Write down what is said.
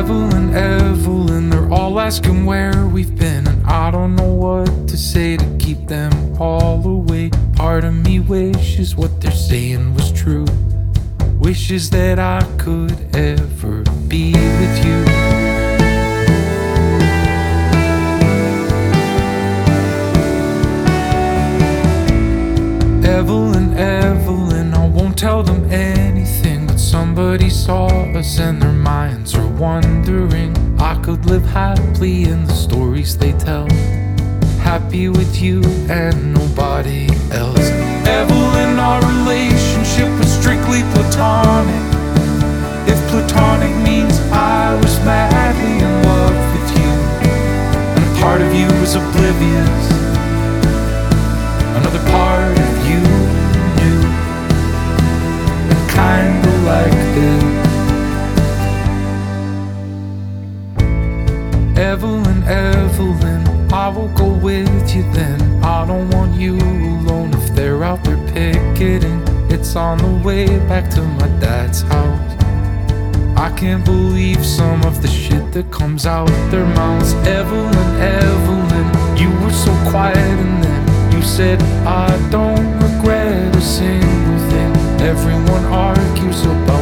Evelyn, Evelyn, they're all asking where we've been, and I don't know what to say to keep them all away. Part of me wishes what they're saying was true, wishes that I could ever be with you. Evelyn, Evelyn, I won't tell them anything, but somebody saw us and their minds are wondering. I could live happily in the stories they tell, happy with you and nobody else. Evelyn, our relationship was strictly platonic. If platonic means I was madly in love with you, and a part of you was oblivious, another part of you knew, and kinda like it. Evelyn, Evelyn, I will go with you then. I don't want you alone if they're out there picketing. It's on the way back to my dad's house. I can't believe some of the shit that comes out their mouths. Evelyn, Evelyn, you were so quiet and then you said I don't regret a single thing. Everyone argues about